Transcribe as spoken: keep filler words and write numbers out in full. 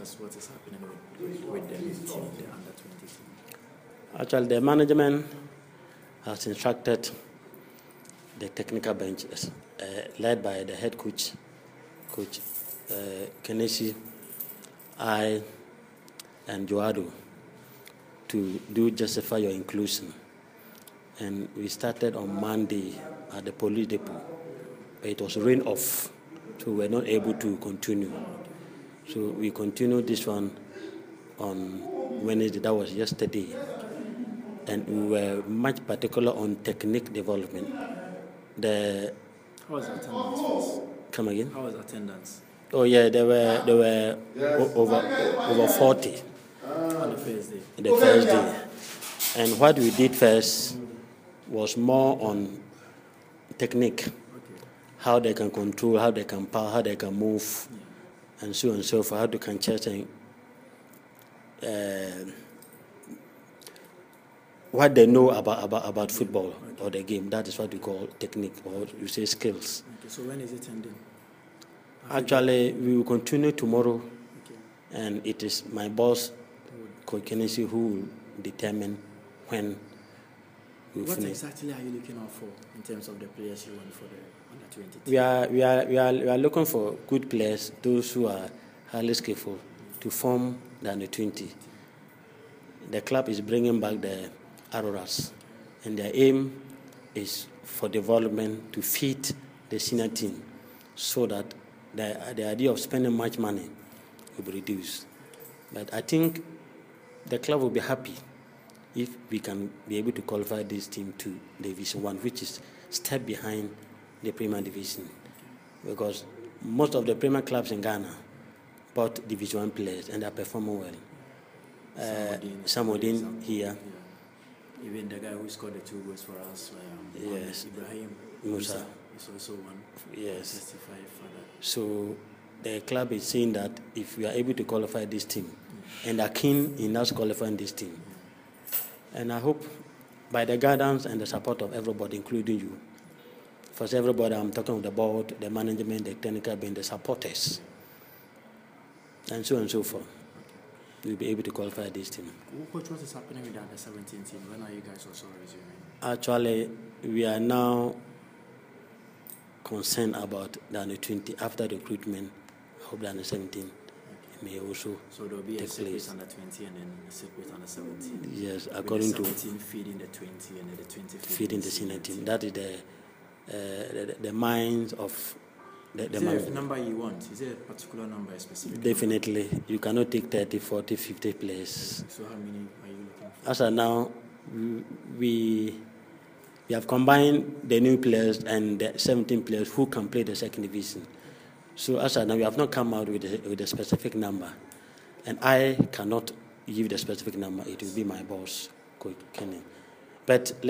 us what is happening with, with the team, the under twenty team? Actually, the management has instructed the technical bench, uh, led by the head coach, Coach uh, Kenesi, I, and Joado, to do justify your inclusion. And we started on Monday at the police depot. It was rain off, so we were not able to continue. So we continued this one on Wednesday, that was yesterday. And we were much particular on technique development. The How was attendance first? Come again? How was attendance? Oh yeah, there were there were o- over over forty On the first day? the first day. And what we did first was more on technique, Okay. how they can control, how they can power, how they can move, Yeah. and so on and so forth, how they can chest and uh, what they know about, about, about football or the game. That is what we call technique, or you say skills. Okay, so when is it ending? Actually, we will continue tomorrow, Okay. and it is my boss, Coach Kenesi, who will determine when we will What finish. exactly are you looking out for in terms of the players you want for the under twenty team? We are, we, are, we, are, we are looking for good players, those who are highly skillful, to form the under twenty. The club is bringing back the Auroras, and their aim is for development to feed the senior team so that the, the idea of spending much money will be reduced. But I think the club will be happy if we can be able to qualify this team to Division One, which is step behind the Premier Division, because most of the Premier clubs in Ghana bought Division One players and they are performing well. Uh, Samodin here. Yeah. Even the guy who scored the two goals for us, um, Yes. Ibrahim Musa. is also one. Yes. Testify for that. So the club is saying that if we are able to qualify this team, and are keen in us qualifying this team, and I hope by the guidance and the support of everybody, including you, first everybody, I'm talking with the board, the management, the technical being the supporters, and so on and so forth, we'll be able to qualify this team. Coach, what is happening with the under seventeen team? When are you guys also resuming? Actually, we are now concerned about the under twenty. After the recruitment, I hope the under seventeen may also So there will be a take separate place. under twenty and then a separate under seventeen. Yes, With according the to seventeen feeding the twenty and then the twenty feeding the senior team. That is the uh, the, the minds of the, the Is there a management. number you want? Is there a particular number, a specific Definitely, you cannot take thirty, forty, fifty players. number? So how many are you looking for? As of now, we we have combined the new players and the seventeen players who can play the second division. So as of now, we have not come out with a, with a specific number, and I cannot give the specific number. It will be my boss, Coach Kenny. But